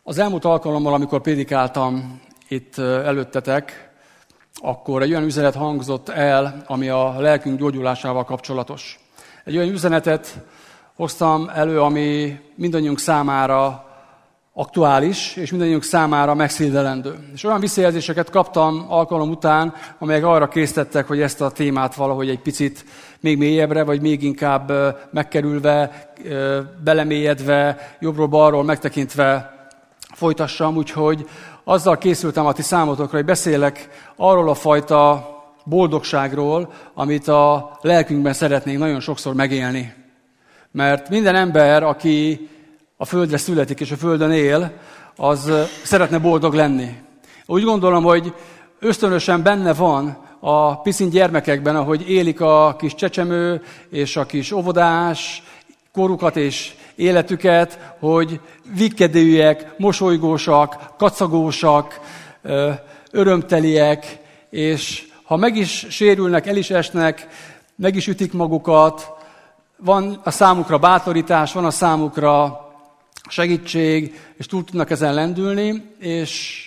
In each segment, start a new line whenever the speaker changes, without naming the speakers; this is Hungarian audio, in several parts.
Az elmúlt alkalommal, amikor prédikáltam itt előttetek, akkor egy olyan üzenet hangzott el, ami a lelkünk gyógyulásával kapcsolatos. Egy olyan üzenetet hoztam elő, ami mindannyiunk számára aktuális, és mindannyiunk számára megszívlelendő. És olyan visszajelzéseket kaptam alkalom után, amelyek arra késztettek, hogy ezt a témát valahogy egy picit még mélyebbre, vagy még inkább megkerülve, belemélyedve, jobbról-balról megtekintve folytassam. Úgyhogy azzal készültem a ti számotokra, hogy beszélek arról a fajta boldogságról, amit a lelkünkben szeretnénk nagyon sokszor megélni. Mert minden ember, aki a földre születik és a földön él, az szeretne boldog lenni. Úgy gondolom, hogy ösztönösen benne van a piszin gyermekekben, ahogy élik a kis csecsemő és a kis óvodás korukat és életüket, hogy vikkedőek, mosolygósak, kacagósak, örömteliek, és ha meg is sérülnek, el is esnek, meg is ütik magukat, van a számukra bátorítás, van a számukra segítség, és túl tudnak ezen lendülni, és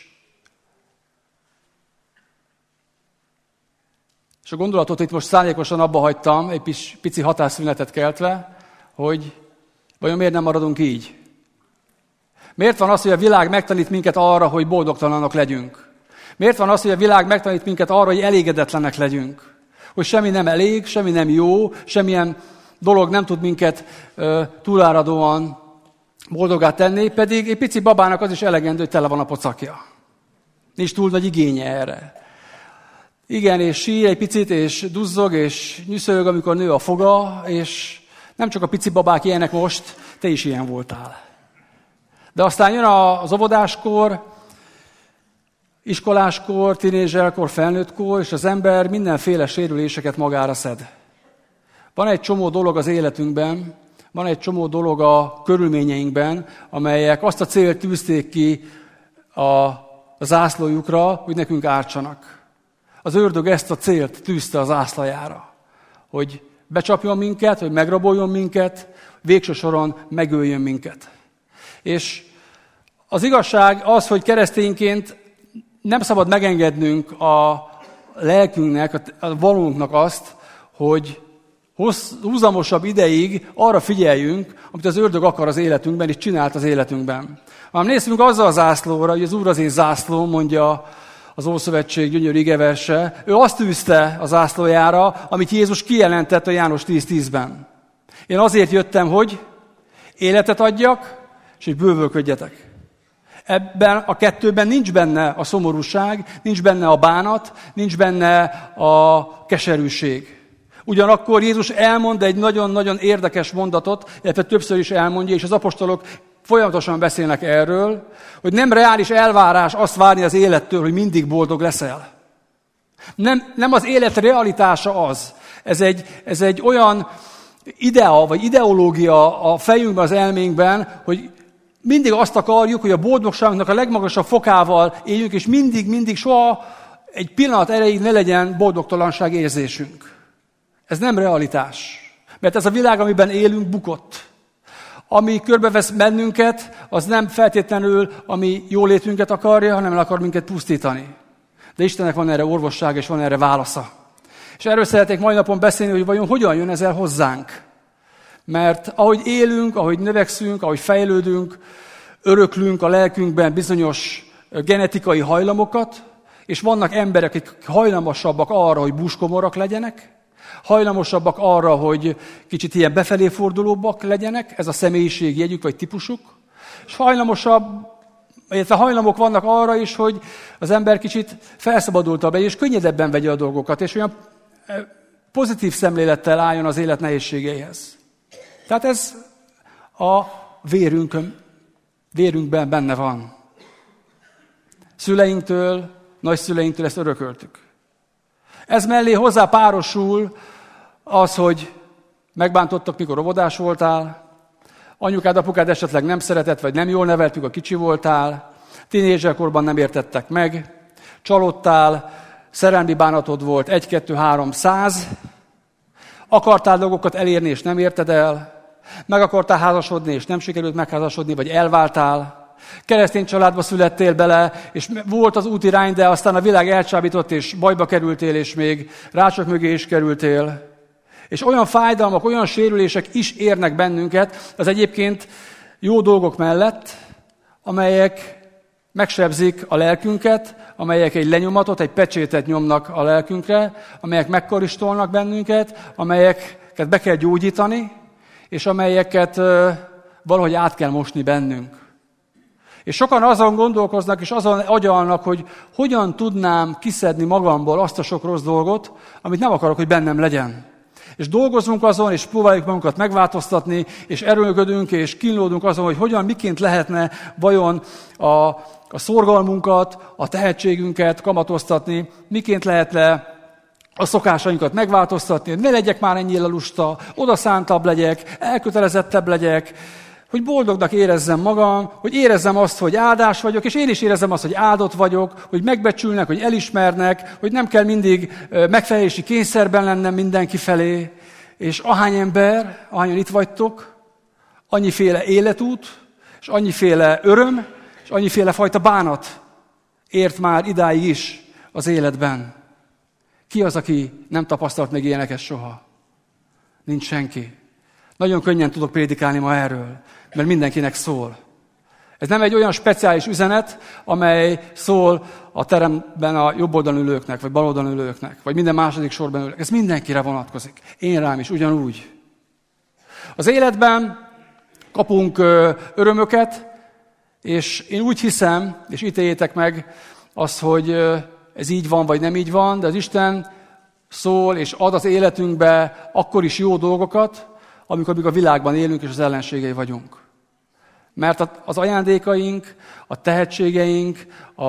a gondolatot itt most szándékosan abba hagytam, egy pici hatásszünetet keltve, hogy vajon miért nem maradunk így? Miért van az, hogy a világ megtanít minket arra, hogy boldogtalanok legyünk? Miért van az, hogy a világ megtanít minket arra, hogy elégedetlenek legyünk? Hogy semmi nem elég, semmi nem jó, semmilyen dolog nem tud minket túláradóan boldogá tenni, pedig egy pici babának az is elegendő, hogy tele van a pocakja. Nincs túl nagy igénye erre. Igen, és sír egy picit, és duzzog, és nyüszög, amikor nő a foga, és nem csak a pici babák ilyenek most, te is ilyen voltál. De aztán jön az óvodáskor, iskoláskor, tínézserkor, felnőttkor, és az ember mindenféle sérüléseket magára szed. Van egy csomó dolog az életünkben, van egy csomó dolog a körülményeinkben, amelyek azt a célt tűzték ki a zászlójukra, hogy nekünk ártsanak. Az ördög ezt a célt tűzte az zászlajára, hogy becsapjon minket, hogy megraboljon minket, végső soron megöljön minket. És az igazság az, hogy keresztényként nem szabad megengednünk a lelkünknek, a valónknak azt, hogy húzamosabb ideig arra figyeljünk, amit az ördög akar az életünkben, és csinált az életünkben. Hanem nézzünk azzal a zászlóra, hogy az Úr az én zászlóm, mondja az Ószövetség gyönyörű igeverse. Ő azt tűzte a zászlójára, amit Jézus kijelentett a János 10:10-ben. Én azért jöttem, hogy életet adjak, és hogy bővölködjetek. Ebben a kettőben nincs benne a szomorúság, nincs benne a bánat, nincs benne a keserűség. Ugyanakkor Jézus elmond egy nagyon-nagyon érdekes mondatot, illetve többször is elmondja, és az apostolok folyamatosan beszélnek erről, hogy nem reális elvárás azt várni az élettől, hogy mindig boldog leszel. Nem az élet realitása az. Ez egy olyan idea, vagy ideológia a fejünkben, az elménkben, hogy mindig azt akarjuk, hogy a boldogságunknak a legmagasabb fokával éljünk, és mindig, soha egy pillanat erejéig ne legyen boldogtalanság érzésünk. Ez nem realitás. Mert ez a világ, amiben élünk, bukott. Ami körbevesz bennünket, az nem feltétlenül a mi jólétünket akarja, hanem el akar minket pusztítani. De Istennek van erre orvossága, és van erre válasza. És erről szeretnék mai napon beszélni, hogy vajon hogyan jön ez el hozzánk. Mert ahogy élünk, ahogy növekszünk, ahogy fejlődünk, öröklünk a lelkünkben bizonyos genetikai hajlamokat, és vannak emberek, akik hajlamosabbak arra, hogy búskomorak legyenek, hajlamosabbak arra, hogy kicsit ilyen befelé fordulóbbak legyenek, ez a személyiségi jegyük vagy típusuk, és hajlamok vannak arra is, hogy az ember kicsit felszabadultabb és könnyedebben vegye a dolgokat, és olyan pozitív szemlélettel álljon az élet nehézségeihez. Tehát ez a vérünkben benne van. Szüleinktől, nagyszüleinktől ezt örököltük. Ez mellé hozzá párosul az, hogy megbántottak, mikor óvodás voltál, anyukád, apukád esetleg nem szeretett, vagy nem jól neveltük, a kicsi voltál, tínézserkorban nem értettek meg, csalódtál, szerelmi bánatod volt 1, 2, 3, 100, akartál dolgokat elérni, és nem érted el, meg akartál házasodni, és nem sikerült megházasodni, vagy elváltál, Keresztény családba születtél bele, és volt az útirány, de aztán a világ elcsábított, és bajba kerültél, és még rácsok mögé is kerültél. És olyan fájdalmak, olyan sérülések is érnek bennünket, az egyébként jó dolgok mellett, amelyek megsebzik a lelkünket, amelyek egy lenyomatot, egy pecsétet nyomnak a lelkünkre, amelyek megkoristolnak bennünket, amelyeket be kell gyógyítani, és amelyeket valahogy át kell mosni bennünk. És sokan azon gondolkoznak, és azon agyalnak, hogy hogyan tudnám kiszedni magamból azt a sok rossz dolgot, amit nem akarok, hogy bennem legyen. És dolgozunk azon, és próbáljuk magunkat megváltoztatni, és erőlködünk, és kínlódunk azon, hogy hogyan, miként lehetne vajon a szorgalmunkat, a tehetségünket kamatoztatni, miként lehetne a szokásainkat megváltoztatni, hogy ne legyek már ennyire lusta, odaszántabb legyek, elkötelezettebb legyek, hogy boldognak érezzem magam, hogy érezzem azt, hogy áldás vagyok, és én is érezzem azt, hogy áldott vagyok, hogy megbecsülnek, hogy elismernek, hogy nem kell mindig megfelelési kényszerben lennem mindenki felé, és ahány ember, ahányan itt vagytok, annyiféle életút, és annyiféle öröm, és annyiféle fajta bánat ért már idáig is az életben. Ki az, aki nem tapasztalt meg ilyeneket soha? Nincs senki. Nagyon könnyen tudok prédikálni ma erről, mert mindenkinek szól. Ez nem egy olyan speciális üzenet, amely szól a teremben a jobb oldalon ülőknek, vagy bal oldalon ülőknek, vagy minden második sorban ülők. Ez mindenkire vonatkozik. Én rám is ugyanúgy. Az életben kapunk örömöket, és én úgy hiszem, és ítéljétek meg azt, hogy ez így van, vagy nem így van, de az Isten szól és ad az életünkbe akkor is jó dolgokat, amikor a világban élünk és az ellenségei vagyunk. Mert az ajándékaink, a tehetségeink,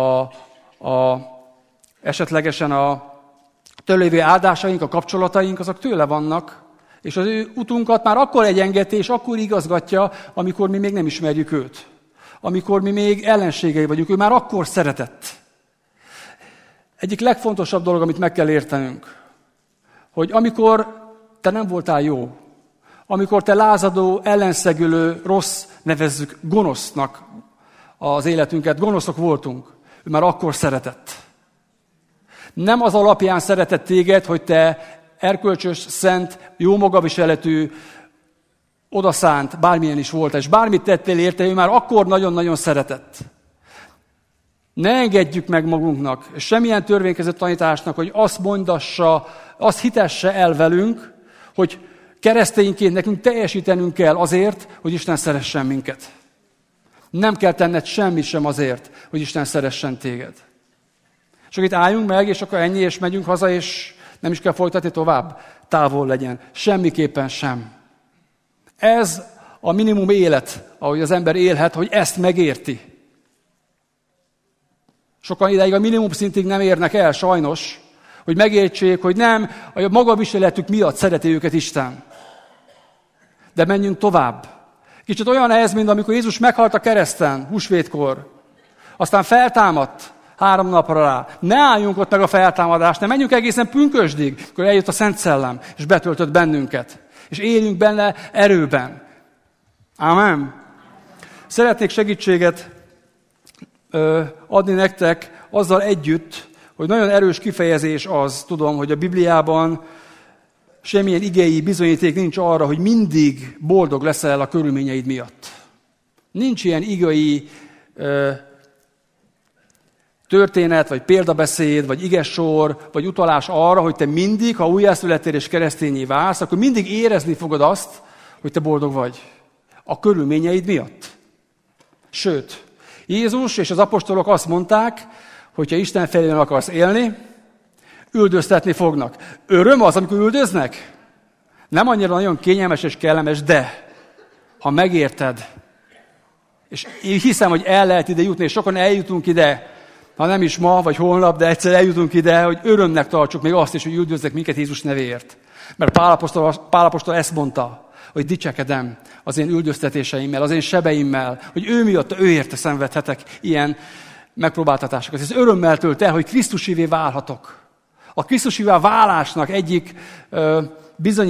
esetlegesen a tőlévő áldásaink, a kapcsolataink, azok tőle vannak, és az ő utunkat már akkor egyengeti, és akkor igazgatja, amikor mi még nem ismerjük őt. Amikor mi még ellenségei vagyunk, ő már akkor szeretett. Egyik legfontosabb dolog, amit meg kell értenünk, hogy amikor te nem voltál jó, amikor te lázadó, ellenszegülő, rossz, nevezzük gonosznak az életünket, gonoszok voltunk, ő már akkor szeretett. Nem az alapján szeretett téged, hogy te erkölcsös, szent, jó magaviseletű, odaszánt, bármilyen is volt, és bármit tettél érte, ő már akkor nagyon-nagyon szeretett. Ne engedjük meg magunknak, és semmilyen törvénykező tanításnak, hogy azt mondassa, azt hitesse el velünk, hogy keresztényként nekünk teljesítenünk kell azért, hogy Isten szeressen minket. Nem kell tenned semmit sem azért, hogy Isten szeressen téged. Csak itt álljunk meg, és akkor ennyi, és megyünk haza, és nem is kell folytatni tovább. Távol legyen. Semmiképpen sem. Ez a minimum élet, ahogy az ember élhet, hogy ezt megérti. Sokan ideig a minimum szintig nem érnek el, sajnos, hogy megértsék, hogy nem a magaviseletük miatt szereti őket Isten. De menjünk tovább. Kicsit olyan ez, mint amikor Jézus meghalt a kereszten, húsvétkor. Aztán feltámadt 3 napra rá. Ne álljunk ott meg a feltámadást, ne menjünk egészen pünkösdig, akkor eljött a Szent Szellem, és betöltött bennünket. És éljünk benne erőben. Ámen. Szeretnék segítséget adni nektek azzal együtt, hogy nagyon erős kifejezés az, tudom, hogy a Bibliában semmilyen igei bizonyíték nincs arra, hogy mindig boldog leszel a körülményeid miatt. Nincs ilyen igei történet, vagy példabeszéd, vagy igesor, vagy utalás arra, hogy te mindig, ha újjászülettél és keresztényé válsz, akkor mindig érezni fogod azt, hogy te boldog vagy. A körülményeid miatt. Sőt, Jézus és az apostolok azt mondták, hogyha Isten felé akarsz élni, üldöztetni fognak. Öröm az, amikor üldöznek? Nem annyira nagyon kényelmes és kellemes, de ha megérted, és én hiszem, hogy el lehet ide jutni, és sokan eljutunk ide, ha nem is ma, vagy holnap, de egyszer eljutunk ide, hogy örömnek tartsuk még azt is, hogy üldözzek minket Jézus nevéért. Mert Pál apostol ezt mondta, hogy dicsekedem az én üldöztetéseimmel, az én sebeimmel, hogy ő miatt, ő érte szenvedhetek ilyen megpróbáltatásokat. Ez örömmel tölt el, hogy Krisztusivé válhatok. A Krisztusivé válásnak egyik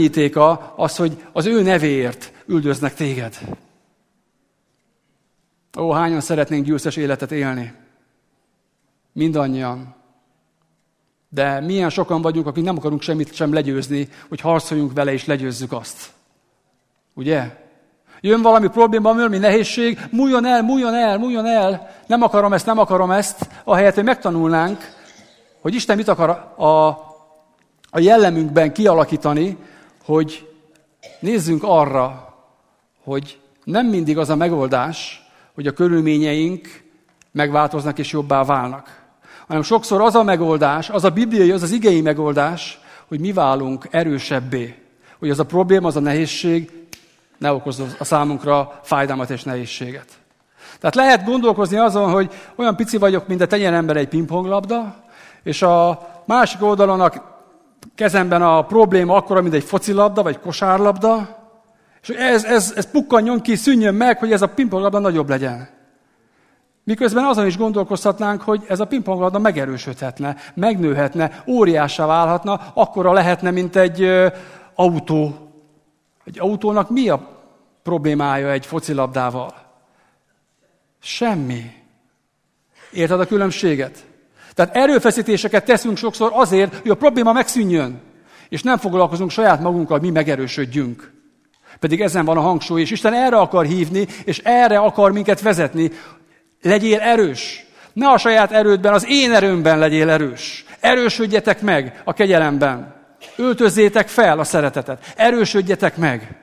bizonyítéka az, hogy az ő nevéért üldöznek téged. Ó, hányan szeretnénk győztes életet élni? Mindannyian. De milyen sokan vagyunk, akik nem akarunk semmit sem legyőzni, hogy harcoljunk vele és legyőzzük azt. Ugye? Jön valami probléma, valami nehézség, múljon el, nem akarom ezt, ahelyett, hogy megtanulnánk, hogy Isten mit akar a jellemünkben kialakítani, hogy nézzünk arra, hogy nem mindig az a megoldás, hogy a körülményeink megváltoznak és jobbá válnak, hanem sokszor az a megoldás, az a bibliai, az igei megoldás, hogy mi válunk erősebbé, hogy az a probléma, az a nehézség ne okozza a számunkra fájdalmat és nehézséget. Tehát lehet gondolkozni azon, hogy olyan pici vagyok, mint a tenyeremben egy pingponglabda, és a másik oldalon a kezemben a probléma akkora, mint egy focilabda, vagy kosárlabda, és ez pukkanjon ki, szűnjön meg, hogy ez a pingponglabda nagyobb legyen. Miközben azon is gondolkozhatnánk, hogy ez a pingponglabda megerősödhetne, megnőhetne, óriássá válhatna, akkora lehetne, mint egy autó. Egy autónak mi a problémája egy focilabdával? Semmi. Érted a különbséget? Tehát erőfeszítéseket teszünk sokszor azért, hogy a probléma megszűnjön, és nem foglalkozunk saját magunkkal, mi megerősödjünk. Pedig ezen van a hangsúly, és Isten erre akar hívni, és erre akar minket vezetni. Legyél erős. Ne a saját erődben, az én erőmben legyél erős. Erősödjetek meg a kegyelemben. Öltözzétek fel a szeretetet. Erősödjetek meg.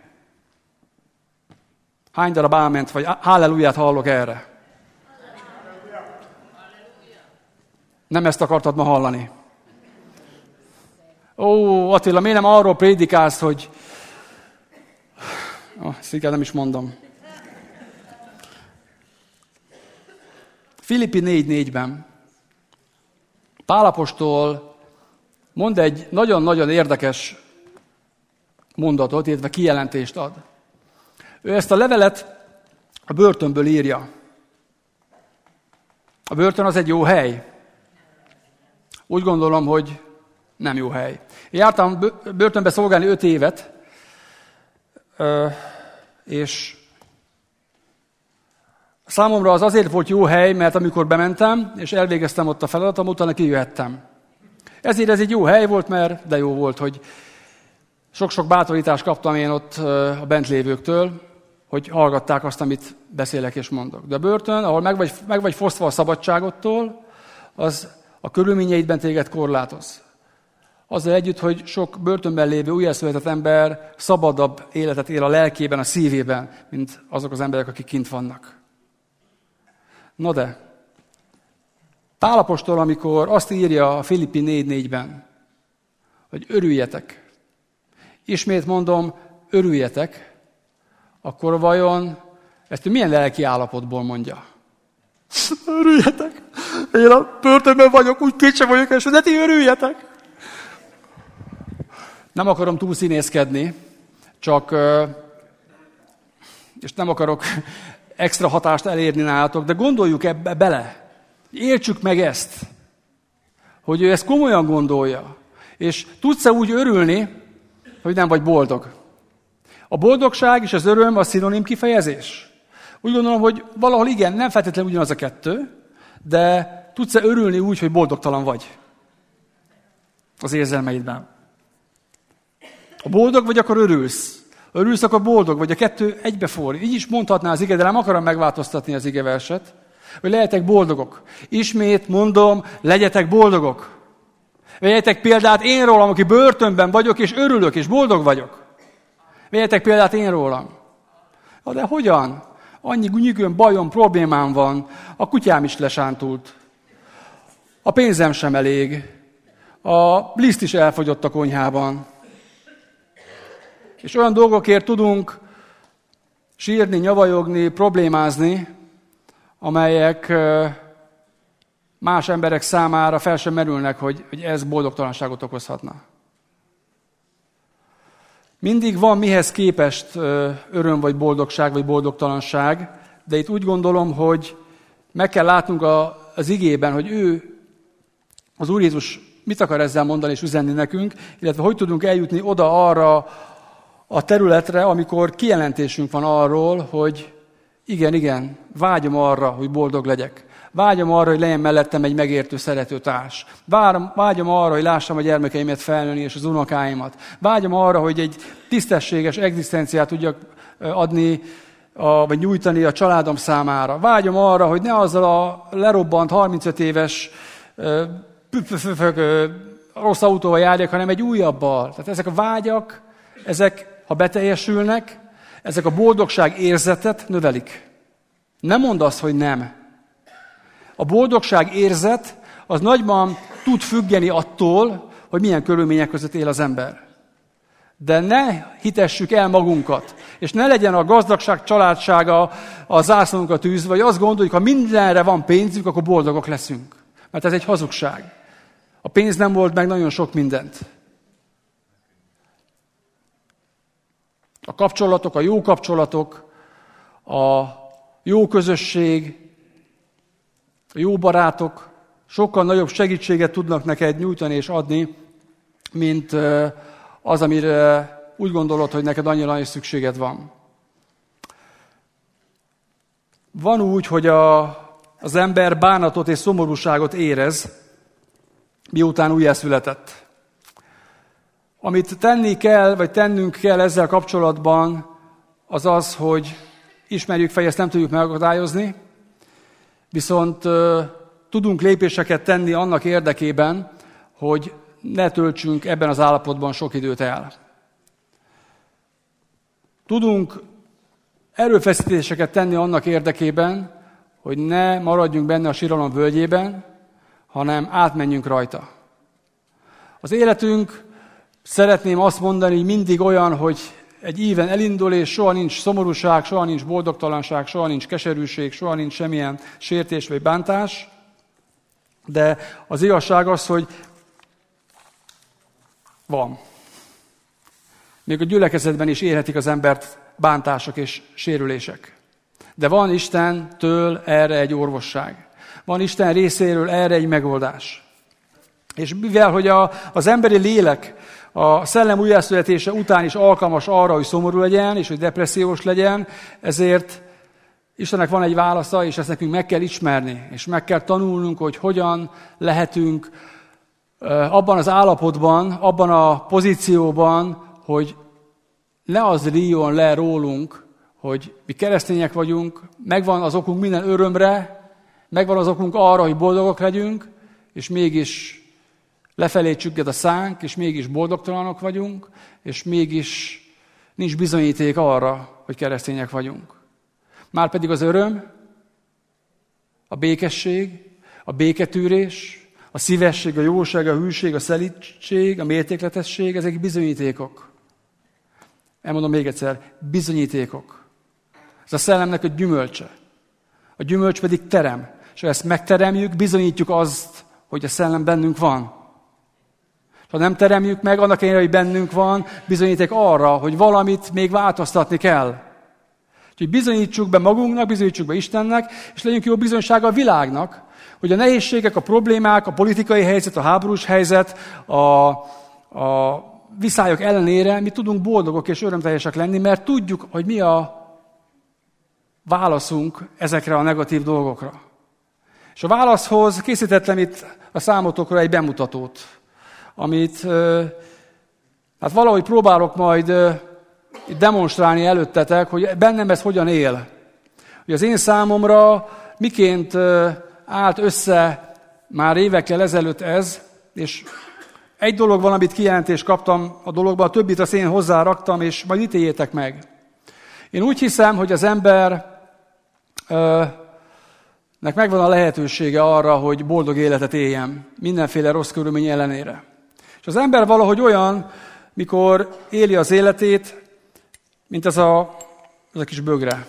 Hány darab áment vagy halleluját hallok erre? Nem ezt akartad ma hallani? Ó, Attila, miért nem arról prédikálsz, hogy... Ezt inkább nem is mondom. Filippi 4:4-ben Pál apostol mond egy nagyon-nagyon érdekes mondatot, illetve kijelentést ad. Ő ezt a levelet a börtönből írja. A börtön az egy jó hely. Úgy gondolom, hogy nem jó hely. Én jártam börtönbe szolgálni 5 évet, és számomra az azért volt jó hely, mert amikor bementem, és elvégeztem ott a feladatom, utána kijöhettem. Ezért ez egy jó hely volt, mert de jó volt, hogy sok-sok bátorítást kaptam én ott a bentlévőktől, hogy hallgatták azt, amit beszélek és mondok. De a börtön, ahol meg vagy fosztva a szabadságottól, az a körülményeidben téged korlátoz. Azzal együtt, hogy sok börtönben lévő újjászületett ember szabadabb életet él a lelkében, a szívében, mint azok az emberek, akik kint vannak. Na de, Pál apostol, amikor azt írja a Filippi 4:4-ben, hogy örüljetek, ismét mondom, örüljetek, akkor vajon ezt milyen lelki állapotból mondja? Örüljetek! Én a börtönben vagyok, úgy kétse vagyok, és de ti örüljetek! Nem akarom túl színészkedni, csak, és nem akarok extra hatást elérni nálatok, de gondoljuk ebbe bele. Értsük meg ezt, hogy ő ezt komolyan gondolja. És tudsz-e úgy örülni, hogy nem vagy boldog? A boldogság és az öröm a szinonim kifejezés. Úgy gondolom, hogy valahol igen, nem feltétlenül ugyanaz a kettő, de tudsz-e örülni úgy, hogy boldogtalan vagy az érzelmeidben? Ha boldog vagy, akkor örülsz. Örülsz, akkor boldog vagy. A kettő egybeforr. Így is mondhatná az ige, de nem akarom megváltoztatni az igeverset, hogy legyetek boldogok. Ismét mondom, legyetek boldogok. Vegyetek példát én rólam, aki börtönben vagyok, és örülök, és boldog vagyok. Vegyetek példát én rólam. De hogyan? Annyi nyűgöm, bajom, problémám van. A kutyám is lesántult. A pénzem sem elég. A liszt is elfogyott a konyhában. És olyan dolgokért tudunk sírni, nyavajogni, problémázni, amelyek más emberek számára fel sem merülnek, hogy ez boldogtalanságot okozhatna. Mindig van mihez képest öröm, vagy boldogság, vagy boldogtalanság, de itt úgy gondolom, hogy meg kell látnunk az igében, hogy ő, az Úr Jézus mit akar ezzel mondani és üzenni nekünk, illetve hogy tudunk eljutni oda arra a területre, amikor kijelentésünk van arról, hogy Igen, vágyom arra, hogy boldog legyek. Vágyom arra, hogy legyen mellettem egy megértő, szerető társ. Vágyom arra, hogy lássam a gyermekeimet felnőni és az unokáimat. Vágyom arra, hogy egy tisztességes egzisztenciát tudjak adni, vagy nyújtani a családom számára. Vágyom arra, hogy ne azzal a lerobbant 35 éves rossz autóval járjak, hanem egy újabbal. Tehát ezek a vágyak, ezek, ha beteljesülnek, ezek a boldogság érzetet növelik. Nem mondd azt, hogy nem. A boldogság érzet az nagyban tud függeni attól, hogy milyen körülmények között él az ember. De ne hitessük el magunkat, és ne legyen a gazdagság, családsága a zászlónkra tűzve, vagy azt gondoljuk, ha mindenre van pénzünk, akkor boldogok leszünk. Mert ez egy hazugság. A pénz nem volt meg nagyon sok mindent. A kapcsolatok, a jó közösség, a jó barátok sokkal nagyobb segítséget tudnak neked nyújtani és adni, mint az, amire úgy gondolod, hogy neked annyira nagy szükséged van. Van úgy, hogy az ember bánatot és szomorúságot érez, miután újjászületett. Amit tenni kell, vagy tennünk kell ezzel kapcsolatban, az az, hogy ismerjük fel, ezt nem tudjuk megakadályozni, viszont tudunk lépéseket tenni annak érdekében, hogy ne töltsünk ebben az állapotban sok időt el. Tudunk erőfeszítéseket tenni annak érdekében, hogy ne maradjunk benne a síralom völgyében, hanem átmenjünk rajta. Az életünk, szeretném azt mondani, mindig olyan, hogy egy íven elindul, és soha nincs szomorúság, soha nincs boldogtalanság, soha nincs keserűség, soha nincs semmilyen sértés vagy bántás. De az igazság az, hogy van. Még a gyülekezetben is érhetik az embert bántások és sérülések. De van Istentől erre egy orvosság. Van Isten részéről erre egy megoldás. És mivel, hogy az emberi lélek a szellem újjászületése után is alkalmas arra, hogy szomorú legyen, és hogy depressziós legyen, ezért Istennek van egy válasza, és ezt nekünk meg kell ismerni, és meg kell tanulnunk, hogy hogyan lehetünk abban az állapotban, abban a pozícióban, hogy ne az ríjon le rólunk, hogy mi keresztények vagyunk, megvan az okunk minden örömre, megvan az okunk arra, hogy boldogok legyünk, és mégis lefelé csügged a szánk, és mégis boldogtalanok vagyunk, és mégis nincs bizonyíték arra, hogy keresztények vagyunk. Márpedig az öröm, a békesség, a béketűrés, a szívesség, a jóság, a hűség, a szelídség, a mértékletesség, ezek bizonyítékok. Elmondom még egyszer, bizonyítékok. Ez a szellemnek a gyümölcse. A gyümölcs pedig terem. És ha ezt megteremjük, bizonyítjuk azt, hogy a szellem bennünk van. Ha nem teremjük meg, annak ellenére, hogy bennünk van, bizonyíték arra, hogy valamit még változtatni kell. Úgyhogy bizonyítsuk be magunknak, bizonyítsuk be Istennek, és legyünk jó bizonysága a világnak, hogy a nehézségek, a problémák, a politikai helyzet, a háborús helyzet, a viszályok ellenére mi tudunk boldogok és örömteljesek lenni, mert tudjuk, hogy mi a válaszunk ezekre a negatív dolgokra. És a válaszhoz készítettem itt a számotokra egy bemutatót, amit hát valahogy próbálok majd demonstrálni előttetek, hogy bennem ez hogyan él. Hogy az én számomra miként állt össze már évekkel ezelőtt ez, és egy dolog van, amit kijelentést kaptam a dologban, a többit azt én hozzáraktam, és majd ítéljétek meg. Én úgy hiszem, hogy az embernek megvan a lehetősége arra, hogy boldog életet éljen, mindenféle rossz körülmény ellenére. És az ember valahogy olyan, mikor éli az életét, mint ez a kis bögre.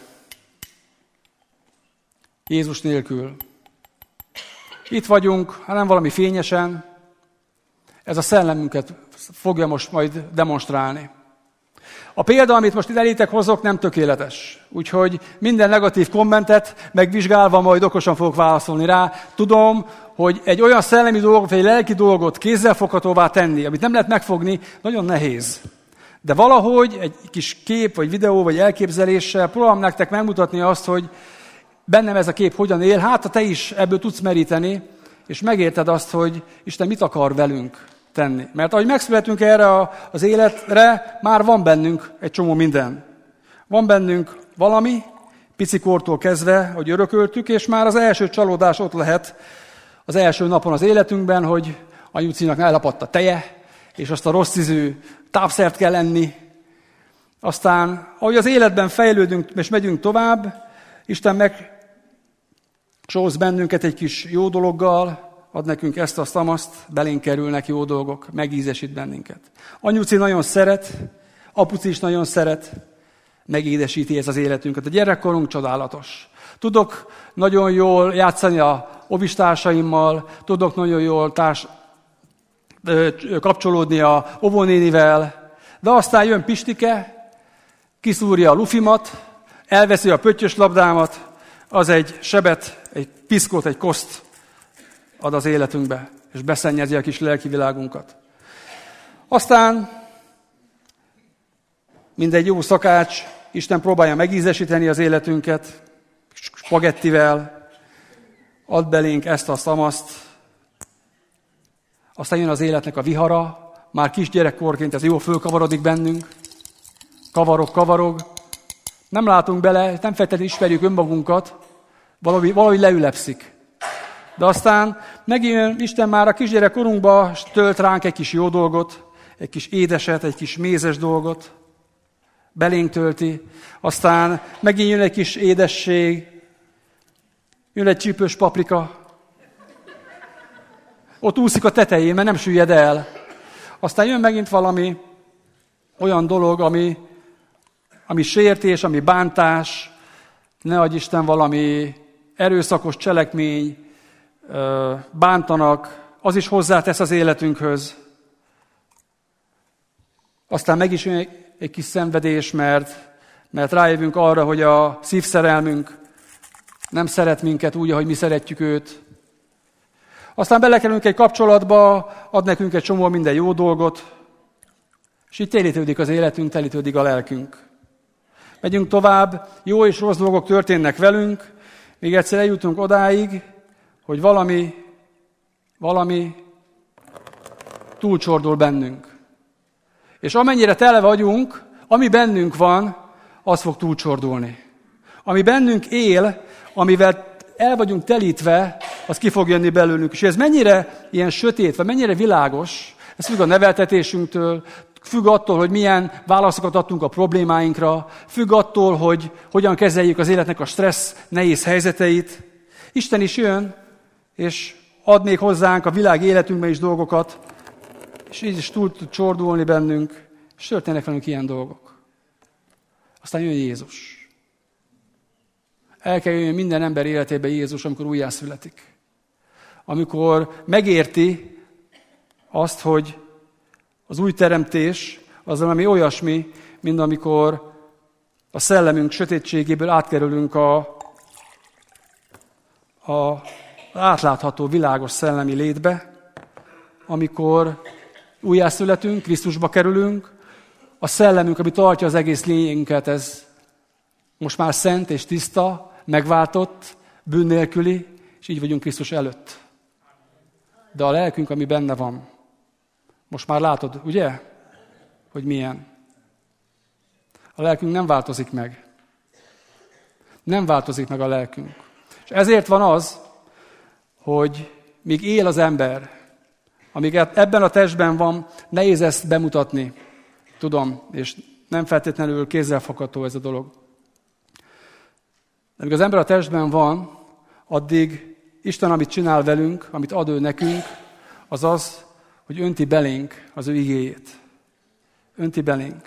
Jézus nélkül. Itt vagyunk, ha nem valami fényesen, ez a szellemünket fogja most majd demonstrálni. A példa, amit most elétek hozok, nem tökéletes. Úgyhogy minden negatív kommentet megvizsgálva majd okosan fogok válaszolni rá. Tudom, hogy egy olyan szellemi dolgot, vagy egy lelki dolgot kézzelfoghatóvá tenni, amit nem lehet megfogni, nagyon nehéz. De valahogy egy kis kép, vagy videó, vagy elképzeléssel próbálom nektek megmutatni azt, hogy bennem ez a kép hogyan él, hát ha te is ebből tudsz meríteni, és megérted azt, hogy Isten mit akar velünk tenni. Mert ahogy megszületünk erre az életre, már van bennünk egy csomó minden. Van bennünk valami, picikortól kezdve, hogy örököltük, és már az első csalódás ott lehet az első napon az életünkben, hogy anyucinak elapadt a teje, és azt a rossz ízű tápszert kell enni. Aztán, ahogy az életben fejlődünk és megyünk tovább, Isten megsóz bennünket egy kis jó dologgal, ad nekünk ezt, azt, amazt, belénk kerülnek jó dolgok, megízesít bennünket. Anyuci nagyon szeret, apuci is nagyon szeret, megédesíti ez az életünket. A gyerekkorunk csodálatos. Tudok nagyon jól játszani a ovistársaimmal, tudok nagyon jól kapcsolódni a óvónénivel, de aztán jön Pistike, kiszúrja a lufimat, elveszi a pöttyös labdámat, az egy sebet, egy piszkot, egy koszt ad az életünkbe, és beszennyezi a kis lelki világunkat. Aztán mindegy jó szakács, Isten próbálja megízesíteni az életünket, spagettivel, ad belénk ezt a szamaszt, aztán jön az életnek a vihara, már kisgyerekkorként ez jól fölkavarodik bennünk, kavarog, nem látunk bele, nem feltétlenül ismerjük önmagunkat, valahogy leülepszik. De aztán megint Isten már a kisgyerekkorunkba tölt ránk egy kis jó dolgot, egy kis édeset, egy kis mézes dolgot, belénk tölti, aztán megint jön egy kis édesség, jön egy csípős paprika, ott úszik a tetején, mert nem süllyed el. Aztán jön megint valami olyan dolog, ami sértés, ami bántás, ne adj Isten valami erőszakos cselekmény, bántanak, az is hozzátesz az életünkhöz. Aztán meg is jön egy kis szenvedés, mert rájövünk arra, hogy a szívszerelmünk nem szeret minket úgy, ahogy mi szeretjük őt. Aztán belekerülünk egy kapcsolatba, ad nekünk egy csomó minden jó dolgot, és így telítődik az életünk, telítődik a lelkünk. Megyünk tovább, jó és rossz dolgok történnek velünk, még egyszer eljutunk odáig, hogy valami túlcsordul bennünk. És amennyire tele vagyunk, ami bennünk van, az fog túlcsordulni. Ami bennünk él, amivel el vagyunk telítve, az ki fog jönni belőlünk. És ez mennyire ilyen sötét, vagy mennyire világos, ez függ a neveltetésünktől, függ attól, hogy milyen válaszokat adtunk a problémáinkra, függ attól, hogy hogyan kezeljük az életnek a stressz, nehéz helyzeteit. Isten is jön, és ad még hozzánk a világ életünkben is dolgokat, és így is túl tud csordulni bennünk, és történnek velünk ilyen dolgok. Aztán jön Jézus. El kell jöjjön minden ember életébe Jézus, amikor újjászületik. Amikor megérti azt, hogy az új teremtés az valami olyasmi, mint amikor a szellemünk sötétségéből átkerülünk a átlátható, világos szellemi létbe, amikor újjászületünk, Krisztusba kerülünk, a szellemünk, ami tartja az egész lényünket, ez most már szent és tiszta, megváltott, bűn nélküli, és így vagyunk Krisztus előtt. De a lelkünk, ami benne van, most már látod, ugye, hogy milyen? A lelkünk nem változik meg. Nem változik meg a lelkünk. És ezért van az, hogy míg él az ember, amíg ebben a testben van, nehéz ezt bemutatni. Tudom, és nem feltétlenül kézzelfogható ez a dolog. De amíg az ember a testben van, addig Isten, amit csinál velünk, amit ad ő nekünk, az az, hogy önti belénk az ő igéjét. Önti belénk.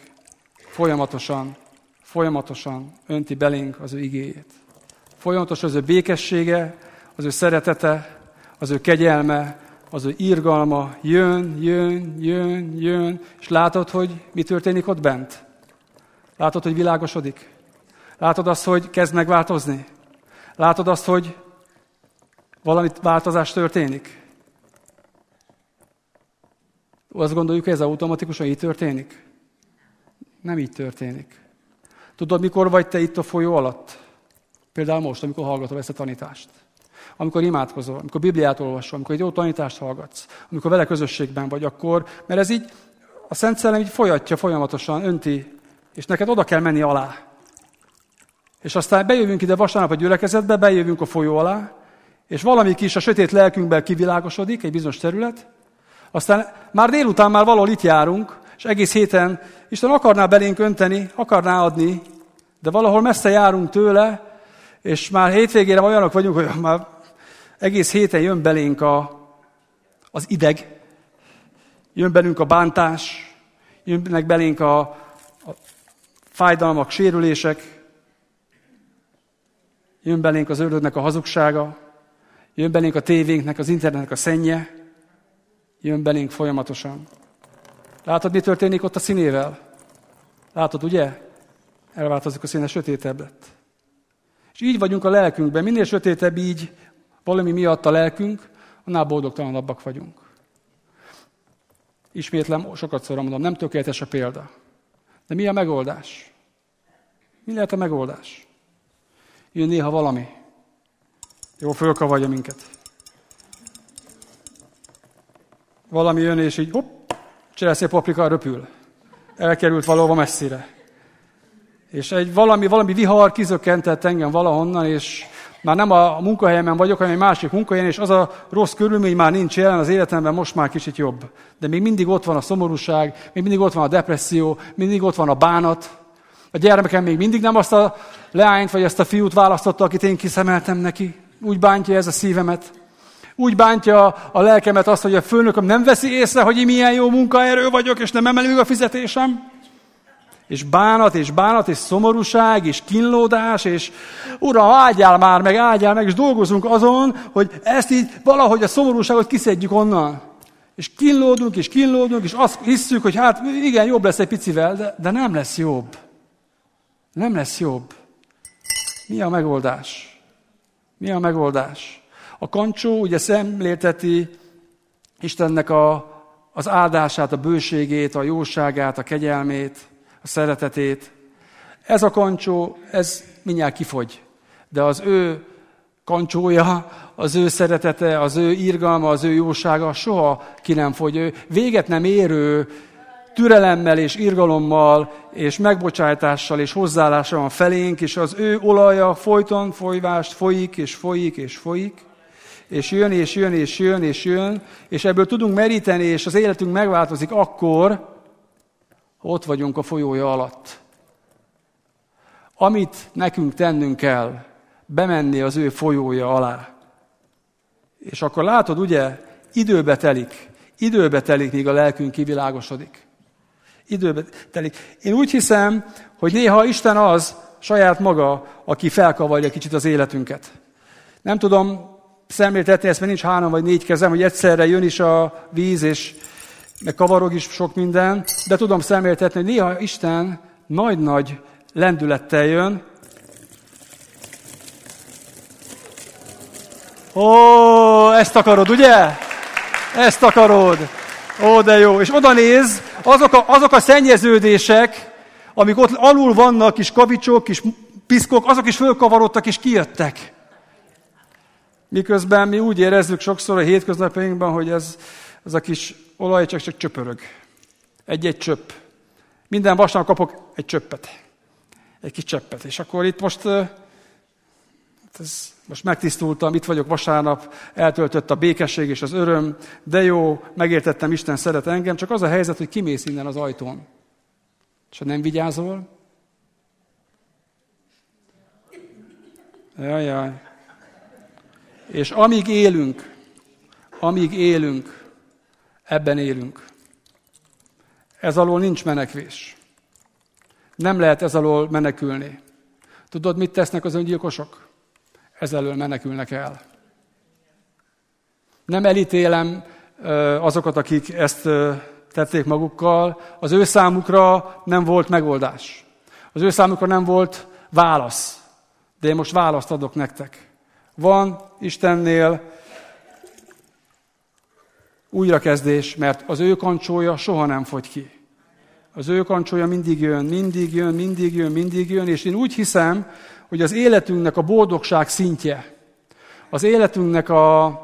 Folyamatosan önti belénk az ő igéjét. Folyamatos az ő békessége, az ő szeretete, az ő kegyelme, az ő irgalma jön, és látod, hogy mi történik ott bent? Látod, hogy világosodik? Látod azt, hogy kezd megváltozni? Látod azt, hogy valami változás történik? Azt gondoljuk, hogy ez automatikusan így történik? Nem így történik. Tudod, mikor vagy te itt a folyó alatt? Például most, amikor hallgatod ezt a tanítást. Amikor imádkozol, amikor Bibliát olvasol, amikor egy jó tanítást hallgatsz, amikor vele közösségben vagy, akkor, mert ez így, a Szent Szellem így folyatja folyamatosan, önti, és neked oda kell menni alá. És aztán bejövünk ide vasárnap a gyülekezetbe, bejövünk a folyó alá, és valami kis a sötét lelkünkben kivilágosodik, egy bizonyos terület, aztán már délután már valahol itt járunk, és egész héten Isten akarná belénk önteni, akarná adni, de valahol messze járunk tőle, és már hétvégére olyanok vagyunk, hogy már egész héten jön belénk az ideg, jön belünk a bántás, jönnek belénk a fájdalmak, sérülések, jön belénk az ördögnek a hazugsága, jön belénk a tévénknek, az internetnek a szennye, jön belénk folyamatosan. Látod, mi történik ott a színével? Látod, ugye? Elváltozik a színe, sötétebb lett. És így vagyunk a lelkünkben. Minél sötétebb így valami miatt a lelkünk, annál boldogtalanabbak vagyunk. Ismétlem, sokat mondom, nem tökéletes a példa. De mi a megoldás? Mi lehet a megoldás? Jön néha valami. Jó, fölkavarja minket. Valami jön, és így, hopp, cseresznye paprika röpül. Elkerült valahova messzire. És egy valami vihar kizökkentett engem valahonnan, és már nem a munkahelyemen vagyok, hanem egy másik munkahelyen, és az a rossz körülmény már nincs jelen az életemben, most már kicsit jobb. De még mindig ott van a szomorúság, még mindig ott van a depresszió, mindig ott van a bánat. A gyermekem még mindig nem azt a leányt, vagy azt a fiút választotta, akit én kiszemeltem neki. Úgy bántja ez a szívemet. Úgy bántja a lelkemet azt, hogy a főnököm nem veszi észre, hogy én milyen jó munkaerő vagyok, és nem emeli meg a fizetésem. És bánat, és szomorúság, és kínlódás, és Uram, áldjál meg, és dolgozunk azon, hogy ezt így valahogy a szomorúságot kiszedjük onnan. És kínlódunk, és azt hisszük, hogy hát igen, jobb lesz egy picivel, de nem lesz jobb. Nem lesz jobb. Mi a megoldás? Mi a megoldás? A kancsó ugye szemlélteti Istennek az áldását, a bőségét, a jóságát, a kegyelmét, a szeretetét. Ez a kancsó, ez mindjárt kifogy. De az ő kancsója, az ő szeretete, az ő irgalma, az ő jósága soha ki nem fogy. Ő véget nem érő türelemmel és irgalommal és megbocsájtással és hozzáállással van felénk, és az ő olaja folyton folyvást folyik, és jön, és ebből tudunk meríteni, és az életünk megváltozik akkor, ott vagyunk a folyója alatt. Amit nekünk tennünk kell, bemenni az ő folyója alá. És akkor látod, ugye, időbe telik, míg a lelkünk kivilágosodik. Időbe telik. Én úgy hiszem, hogy néha Isten az saját maga, aki felkavarja kicsit az életünket. Nem tudom szemléltetni ezt, mert nincs 3 vagy 4 kezem, hogy egyszerre jön is a víz, és meg kavarog is sok minden, de tudom szemléltetni, hogy néha Isten nagy-nagy lendülettel jön. Ó, ezt akarod, ugye? Ezt akarod. Ó, de jó. És oda néz, azok a szennyeződések, amik ott alul vannak, kis kavicsok, kis piszkok, azok is fölkavarodtak és kijöttek. Miközben mi úgy érezzük sokszor a hétköznapjainkban, hogy ez a kis olaj csak csöpörög. Egy csöpp. Minden vasárnap kapok egy csöppet. Egy kis cseppet. És akkor itt most megtisztultam, itt vagyok vasárnap, eltöltött a békesség és az öröm, de jó, megértettem, Isten szeret engem, csak az a helyzet, hogy kimész innen az ajtón. És ha nem vigyázol, jaj. És amíg élünk, ebben élünk. Ez alól nincs menekvés. Nem lehet ez alól menekülni. Tudod, mit tesznek az öngyilkosok? Ez elől menekülnek el. Nem elítélem azokat, akik ezt tették magukkal. Az ő számukra nem volt megoldás. Az ő számukra nem volt válasz. De én most választ adok nektek. Van Istennél újrakezdés, mert az ő kancsója soha nem fogy ki. Az ő kancsója mindig jön, és én úgy hiszem, hogy az életünknek a boldogság szintje, az életünknek a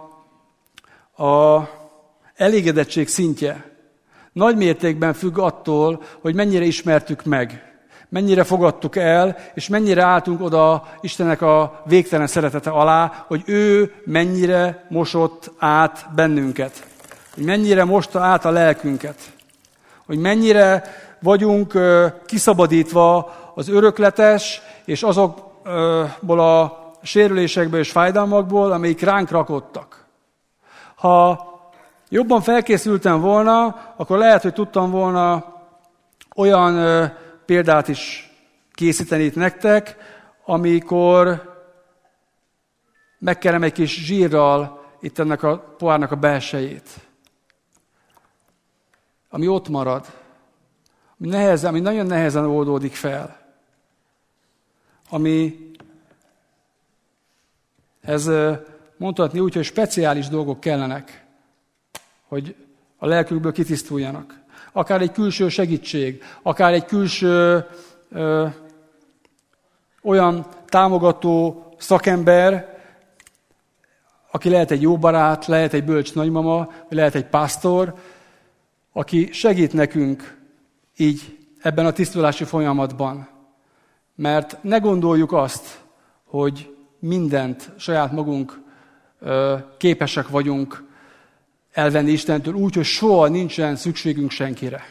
elégedettség szintje nagy mértékben függ attól, hogy mennyire ismertük meg, mennyire fogadtuk el, és mennyire álltunk oda Istennek a végtelen szeretete alá, hogy ő mennyire mosott át bennünket, hogy mennyire mosta át a lelkünket, hogy mennyire vagyunk kiszabadítva az örökletes és azokból a sérülésekből és fájdalmakból, amelyik ránk rakottak. Ha jobban felkészültem volna, akkor lehet, hogy tudtam volna olyan példát is készíteni itt nektek, amikor megkerem egy kis zsírral itt ennek a pohárnak a belsejét, ami ott marad, ami nagyon nehezen oldódik fel, ez mondhatni úgy, hogy speciális dolgok kellenek, hogy a lelkükből kitisztuljanak. Akár egy külső segítség, akár egy külső olyan támogató szakember, aki lehet egy jó barát, lehet egy bölcs nagymama, vagy lehet egy pásztor, aki segít nekünk így ebben a tisztulási folyamatban. Mert ne gondoljuk azt, hogy mindent saját magunk képesek vagyunk elvenni Istentől úgy, hogy soha nincsen szükségünk senkire.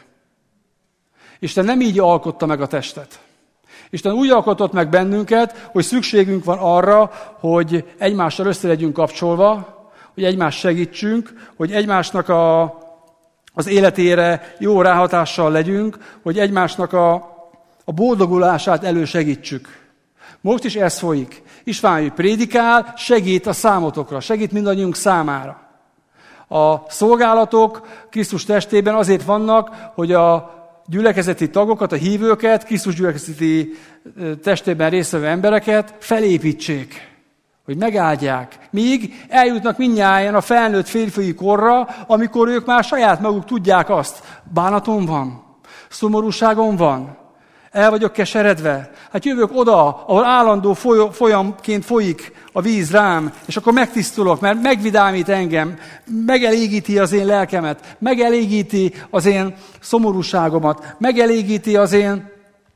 Isten nem így alkotta meg a testet. Isten úgy alkotott meg bennünket, hogy szükségünk van arra, hogy egymással össze legyünk kapcsolva, hogy egymást segítsünk, hogy egymásnak az életére jó ráhatással legyünk, hogy egymásnak a boldogulását elősegítsük. Most is ez folyik. István prédikál, segít a számotokra, segít mindannyiunk számára. A szolgálatok Krisztus testében azért vannak, hogy a gyülekezeti tagokat, a hívőket, Krisztus gyülekezeti testében résztvevő embereket felépítsék, hogy megáldják. Míg eljutnak mindnyájan a felnőtt férfiai korra, amikor ők már saját maguk tudják azt. Bánatom van, szomorúságom van, el vagyok keseredve. Hát jövök oda, ahol állandó folyamként folyik a víz rám, és akkor megtisztulok, mert megvidámít engem, megelégíti az én lelkemet, megelégíti az én szomorúságomat, megelégíti az én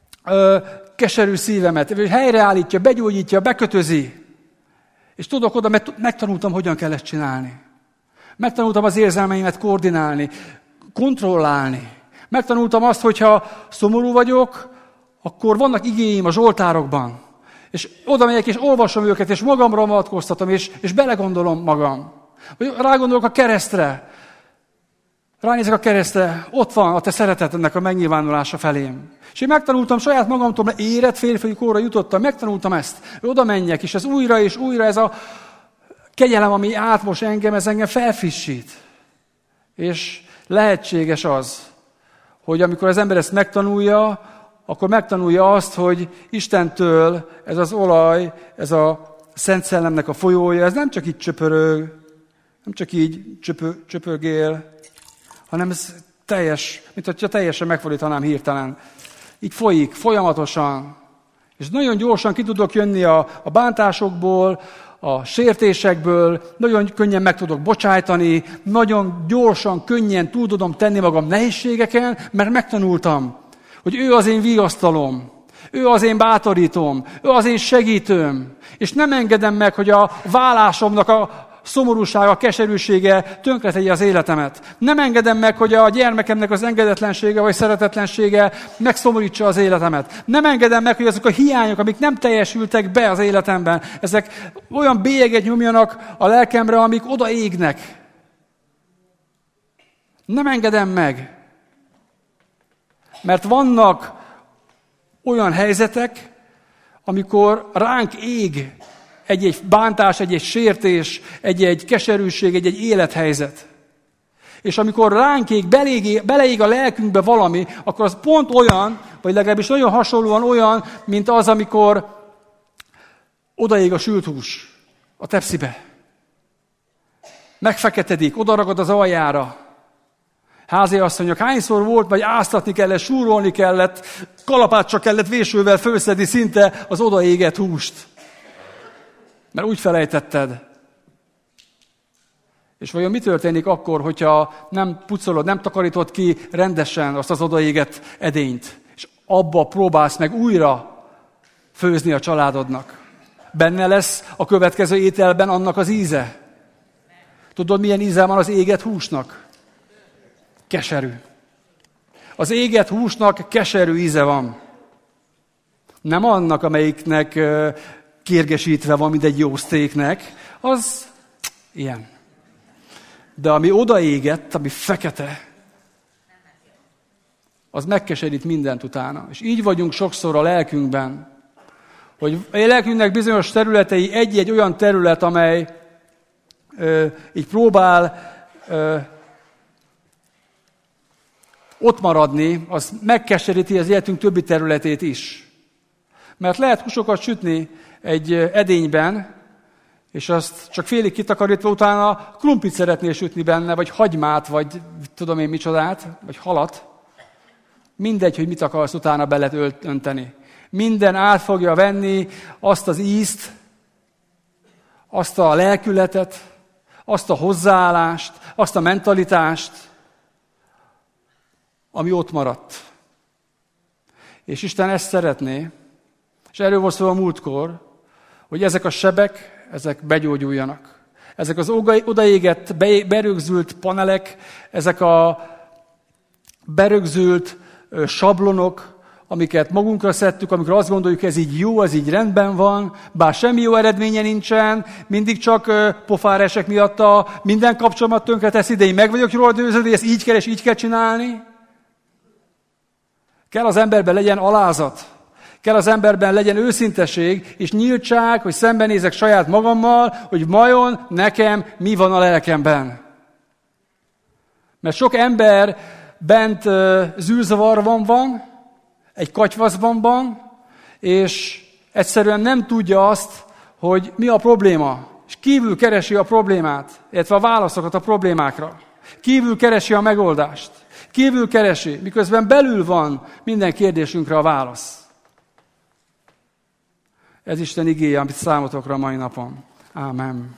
keserű szívemet, helyreállítja, begyógyítja, bekötözi. És tudok oda, mert megtanultam, hogyan kell ezt csinálni. Megtanultam az érzelmeimet koordinálni, kontrollálni. Megtanultam azt, hogyha szomorú vagyok, akkor vannak igéim a zsoltárokban. És oda megyek, és olvasom őket, és magamra vonatkoztatom, és belegondolom magam. Vagy rágondolok a keresztre. Ránézek a keresztre, ott van a te szeretetednek a megnyilvánulása felém. És én megtanultam saját magamtól, mert érett férfiai korra jutottam, megtanultam ezt. Oda menjek, és ez újra és újra, ez a kegyelem, ami átmos engem, ez engem felfrissít. És lehetséges az, hogy amikor az ember ezt megtanulja, akkor megtanulja azt, hogy Istentől ez az olaj, ez a Szent Szellemnek a folyója, ez nem csak így csöpörög, nem csak így csöpörgél, hanem ez teljes, mint hogyha teljesen megfordítanám hirtelen. Így folyik, folyamatosan. És nagyon gyorsan ki tudok jönni a bántásokból, a sértésekből, nagyon könnyen meg tudok bocsájtani, nagyon gyorsan, könnyen túl tudom tenni magam nehézségeken, mert megtanultam, hogy ő az én vigasztalom, ő az én bátorítom, ő az én segítőm, és nem engedem meg, hogy a válásomnak a szomorúsága, a keserűsége tönkretegye az életemet. Nem engedem meg, hogy a gyermekemnek az engedetlensége vagy szeretetlensége megszomorítsa az életemet. Nem engedem meg, hogy azok a hiányok, amik nem teljesültek be az életemben, ezek olyan bélyeget nyomjanak a lelkemre, amik odaégnek. Nem engedem meg. Mert vannak olyan helyzetek, amikor ránk ég egy-egy bántás, egy-egy sértés, egy-egy keserűség, egy-egy élethelyzet. És amikor ránk ég, beleég a lelkünkbe valami, akkor az pont olyan, vagy legalábbis nagyon hasonlóan olyan, mint az, amikor odaég a sült hús a tepsibe. Megfeketedik, odaragad az aljára. Háziasszonyok, hányszor volt, vagy áztatni kellett, súrolni kellett, kalapáccsal kellett vésővel fölszedni szinte az odaégett húst. Mert úgy felejtetted. És vajon mi történik akkor, hogyha nem pucolod, nem takarítod ki rendesen azt az odaégett edényt, és abba próbálsz meg újra főzni a családodnak? Benne lesz a következő ételben annak az íze. Tudod, milyen íze van az égett húsnak? Keserű. Az égett húsnak keserű íze van. Nem annak, amelyiknek kérgesítve van, mint egy jó sztéknek, az ilyen. De ami odaégett, ami fekete, az megkeserít mindent utána. És így vagyunk sokszor a lelkünkben, hogy a lelkünknek bizonyos területei egy-egy olyan terület, amely így próbál ott maradni, az megkeseríti az életünk többi területét is. Mert lehet húsokat sütni egy edényben, és azt csak félig kitakarítva utána krumplit szeretnél sütni benne, vagy hagymát, vagy tudom én micsodát, vagy halat. Mindegy, hogy mit akarsz utána bele önteni. Minden át fogja venni azt az ízt, azt a lelkületet, azt a hozzáállást, azt a mentalitást, ami ott maradt. És Isten ezt szeretné, és erről volt szó a múltkor, hogy ezek a sebek, ezek begyógyuljanak. Ezek az odaégett, berögzült panelek, ezek a berögzült sablonok, amiket magunkra szedtük, amikor azt gondoljuk, ez így jó, ez így rendben van, bár semmi jó eredménye nincsen, mindig csak pofáresek miatta, minden kapcsolatot tönkre tesz, de én meg vagyok róla győződve, hogy ezt így kell és így kell csinálni. Kell az emberben legyen alázat, kell az emberben legyen őszinteség és nyíltság, hogy szembenézek saját magammal, hogy vajon nekem mi van a lelkemben. Mert sok ember bent zűrzavarban van, egy katyvaszban van, és egyszerűen nem tudja azt, hogy mi a probléma. És kívül keresi a problémát, illetve a válaszokat a problémákra. Kívül keresi a megoldást. Kívül keresi, miközben belül van minden kérdésünkre a válasz. Ez Isten igéje, amit számotokra a mai napon. Ámen.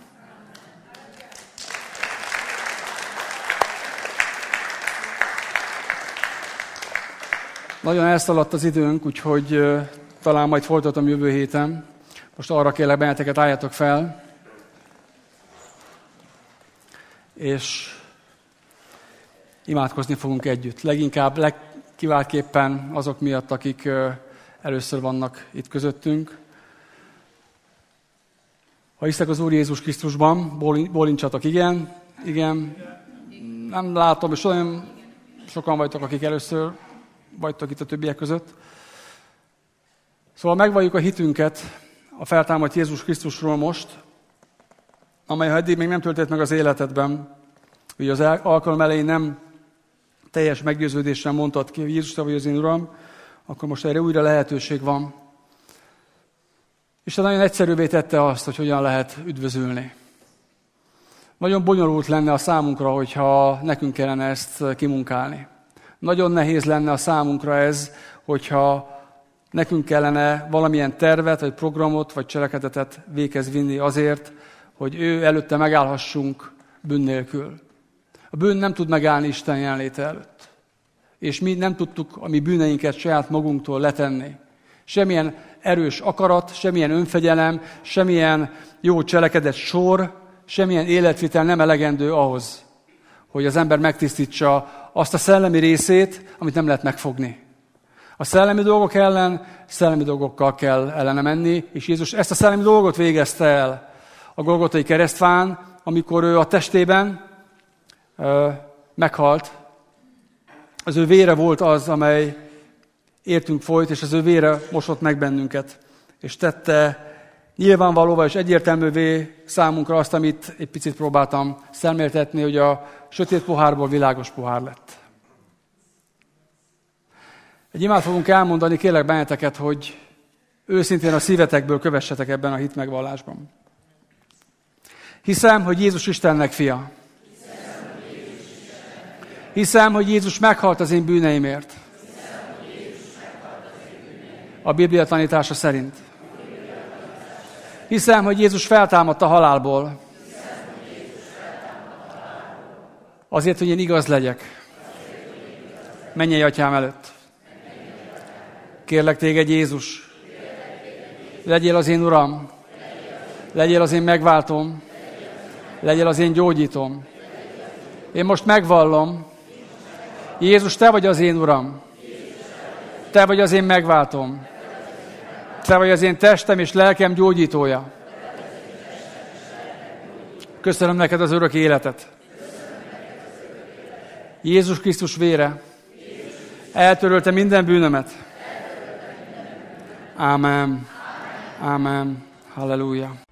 Nagyon elszaladt az időnk, úgyhogy talán majd folytatom jövő héten. Most arra kérlek benneteket, álljatok fel. És imádkozni fogunk együtt. Leginkább, legkiváltképpen azok miatt, akik először vannak itt közöttünk. Ha hiszek az Úr Jézus Krisztusban, bólincsatok, igen. Nem látom, és olyan sokan vagytok, akik először vagytok itt a többiek között. Szóval megvalljuk a hitünket a feltámadt Jézus Krisztusról most, amely ha eddig még nem töltött meg az életedben, hogy az alkalom elején nem teljes meggyőződéssel mondtad ki, hogy Jézus, te vagy az én Uram, akkor most erre újra lehetőség van. Isten nagyon egyszerűvé tette azt, hogy hogyan lehet üdvözülni. Nagyon bonyolult lenne a számunkra, hogyha nekünk kellene ezt kimunkálni. Nagyon nehéz lenne a számunkra ez, hogyha nekünk kellene valamilyen tervet, vagy programot, vagy cselekedetet véghez vinni azért, hogy ő előtte megállhassunk bűn nélkül. A bűn nem tud megállni Isten jelenléte előtt. És mi nem tudtuk a mi bűneinket saját magunktól letenni. Semmilyen erős akarat, semmilyen önfegyelem, semmilyen jó cselekedet sor, semmilyen életvitel nem elegendő ahhoz, hogy az ember megtisztítsa azt a szellemi részét, amit nem lehet megfogni. A szellemi dolgok ellen szellemi dolgokkal kell ellene menni, és Jézus ezt a szellemi dolgot végezte el a Golgotai keresztfán, amikor ő a testében meghalt. Az ő vére volt az, amely értünk folyt, és az ő vére mosott meg bennünket, és tette nyilvánvalóvá és egyértelművé számunkra azt, amit egy picit próbáltam szemléltetni, hogy a sötét pohárból világos pohár lett. Egy imát fogunk elmondani, kérlek benneteket, hogy őszintén a szívetekből kövessetek ebben a hitmegvallásban. Hiszem, hogy Jézus Istennek fia. Hiszem, hogy Jézus meghalt az én bűneimért. A Biblia tanítása szerint. Hiszem, hogy Jézus feltámadt a halálból. Azért, hogy én igaz legyek. Mennyei Atyám előtt. Kérlek téged, Jézus, legyél az én Uram, legyél az én megváltóm, legyél az én gyógyítóm. Én most megvallom, Jézus, te vagy az én Uram, te vagy az én megváltóm, te vagy az én testem és lelkem gyógyítója. Köszönöm neked az örök életet. Jézus Krisztus vére eltörölte minden bűnömet. Ámen. Ámen. Halleluja.